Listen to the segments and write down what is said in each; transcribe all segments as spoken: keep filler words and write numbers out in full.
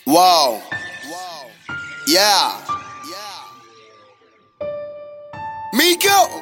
Wow. Yeah. Miko.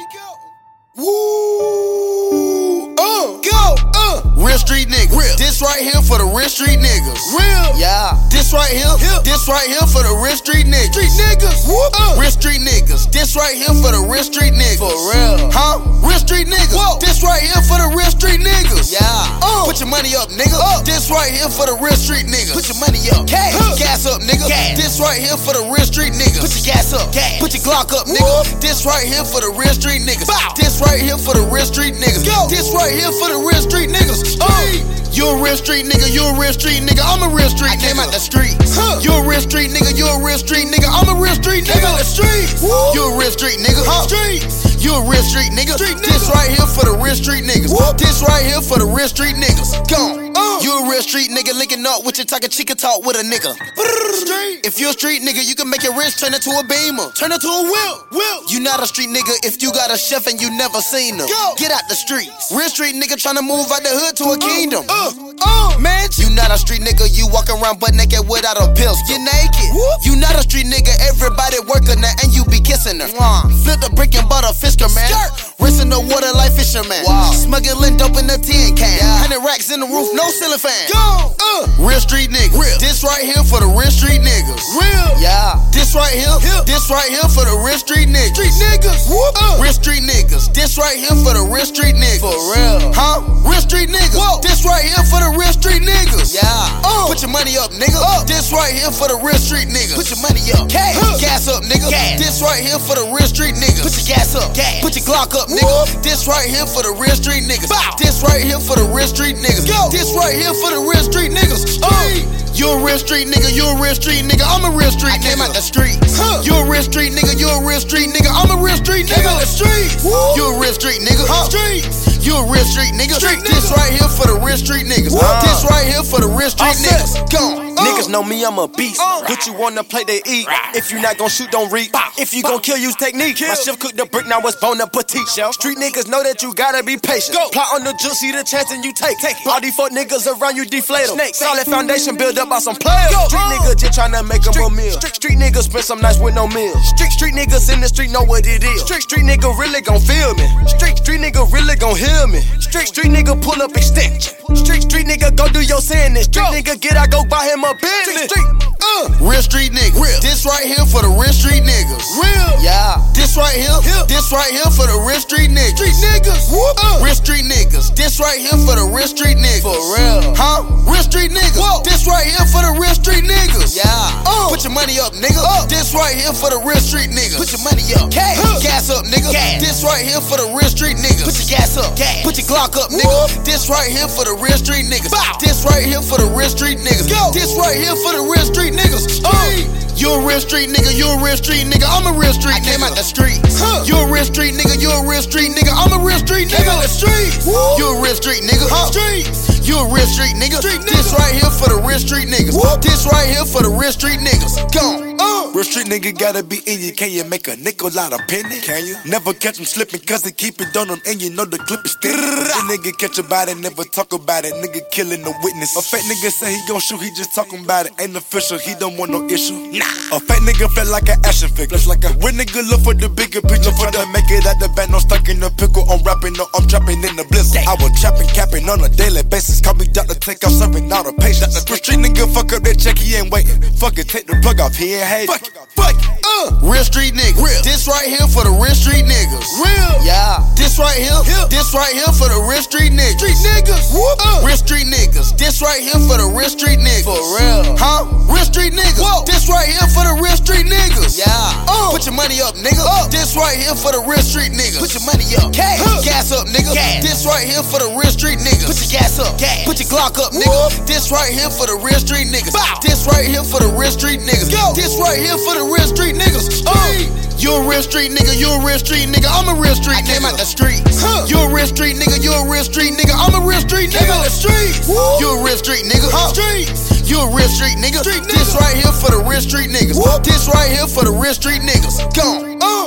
Woo. Uh. Go. Uh. Real street niggas. Real. This right here for the real street niggas. Real. Yeah. This right here. Hill. This right here for the real street niggas. Street niggas. Woo. Uh. Real street niggas. This right here for the real street niggas. For real. Huh? Real street niggas. Whoa. This right here for the real street niggas. Yeah. Uh. Put your money up, nigga. Up. This right here for the real street niggas. Put your money up. Cash. Huh. Gas up, nigga. Gas. This right here for the real street niggas. Put your gas up. Gas. Put your Glock up, nigga. Woo. This right here for the real street niggas. Bow. This right here for the real street niggas. Go. This right here for the real street niggas. Uh. You a real street nigga, you a real street nigga, I'm a real street nigga. I came out the streets. Huh. You a real street nigga, you a real street nigga, I'm a real street nigga. Came out the streets. Woo. You a real street nigga. Huh. Streets. You a real street nigga. Street nigga. This right here for the real street niggas. Woo. This right here for the real street niggas. Gone. Uh. You a real street nigga, linking up with your talking chicken talk with a nigga. Street. If you a street nigga, you can make your wrist turn into a beamer, turn into a wheel. Wheel. You not a street nigga if you got a chef and you never seen him. Go. Get out the streets. Real street nigga tryna move out the hood to a kingdom. Uh. Uh. Man, you not a street nigga, you walk around butt naked without a pistol. You naked. Whoop. You not a street nigga, everybody working her and you be kissing her. Mwah. Flip the brick and butter fisker, man. Rinse in the water like fisherman. Wow. Smuggling dope in the tin can. Yeah. Hundred racks in the roof, no ceiling fan. Go. Uh. Real street nigga. Real. This right here for the real street niggas. Real. Yeah. This right here. Hill. This right here for the real street niggas. Street niggas. Uh. Real street niggas. This right here for the real street niggas. For real. Huh? Real street niggas. Whoa. This right here for the real street niggas. Yeah. Uh. Put your money up, nigga. Up. This right here for the real street niggas. Put your money up. Cash. Huh. Gas up, nigga. Gas. This right here for the real street niggas. Put your gas up. Gas. Put your Glock up, nigga. Whoop. This right here for the real street niggas. Bow. This right here for the real street niggas. Go. This right here for the real street niggas. Uh. You a real street nigga, you a real street nigga, I'm a real street I nigga. I came out the streets. Huh. You a real street nigga, you a real street nigga, I'm a real street nigga. Came out the streets. Woo. You a real street nigga. Huh. Streets. You a real street nigga. Street this nigga. Right here for the real street niggas. Uh. This right here for the real street All niggas. Gone. Uh. Niggas know me, I'm a beast. Uh. What you wanna play, they eat. Right. If you not gon' shoot, don't read. Bow. If you gon' kill, use technique. Kill. My chef cooked the brick, now it's Bon Appetit. Chef. Street niggas know that you gotta be patient. Go. Plot on the juice, see the chance and you take. take All these fuck niggas around you deflate them. Snake. Solid foundation built up by some players. Go. Street niggas just tryna make them a meal. Street, street niggas spend some nights with no meal. Street street niggas in the street know what it is. Street street nigga really gon' feel me. Street street nigga really gon' hear me. Street street nigga pull up extension. Street street nigga go do your sandwich. Street nigga get out, go buy him a Bentley. Street, uh. Real street nigga. Real. This right here for the real street niggas. Real. Yeah. This right here. Hill. This right here for the real street niggas. Street niggas. Uh. Real street niggas. This right here for the real street niggas. For real. Huh? Real street niggas. Whoa. This right here for the real street niggas. Yeah. Uh. Put your money up, nigga. Up. This right here for the real street niggas. Put your money up. Cash. Huh. Gas up, nigga. Gas. This right here for the real street niggas. Put your gas up. Gas. Put your Glock up, nigga. Whoop. This right here for the real street niggas. Bow. This right here for the real street niggas. Go. This right here for the real street niggas. Uh. You a real street nigga, you a real street nigga, I'm a real street I nigga. I came out the streets. Huh. You a real street nigga, you a real street nigga, I'm a real street nigga. Came out the streets. Woo. You a real street nigga. Huh. Streets. You a real street nigga. Street nigga. This right here for the real street niggas. Woo. This right here for the real street niggas. Gone. Uh. Real street nigga gotta be in you. Can you make a nickel out of penny? Can you? Never catch him slipping cause they keep it on him and you know the clip is still. The nigga catch about it, never talk about it. Nigga killing the witness. A fake nigga say he gon' shoot, he just talking about it. Ain't official, he don't want no issue. Nah. A fake nigga feel like an action figure. Flex like a real nigga look for the bigger picture. For to make it out the band, no stuck in the pickle. I'm rapping, no, I'm trapping in the blizzard. I was trapping, capping on a daily basis. Call me doctor, take off serving all the patients. Real street nigga fuck up that check, he ain't waiting. Fuck it, take the plug off, he ain't hating. Fuck it, fuck it. Uh. Real street nigga. Real. This right here for the real street niggas. Real. Yeah. This right here. Hill. This right here for the real street niggas. Street niggas. Uh. Real street niggas. This right here for the real street niggas. For real. Huh? Real street niggas. Whoa. This right here for the real street niggas. Yeah. Uh. Put your money up, nigga. Up. This right here for the real street niggas. Put your money up. Cash. Huh. Gas up, nigga. Gas. This right here for the real street niggas. Put your gas up. Gas. Put your Glock up, nigga. Whoop. This right here for the real street niggas. Bow. This right here for the real street niggas. Go. This right here for the real street niggas. Uh. You a real street nigga, you a real street nigga, I'm a real street I nigga. I came out the streets. Huh. You a real street nigga, you a real street nigga, I'm a real street nigga. Came out the streets. Woo. You a real street nigga. Huh. Streets. You a real street nigga. Street nigga. This right here for the real street niggas. Woo. This right here for the real street niggas. Gone. Uh.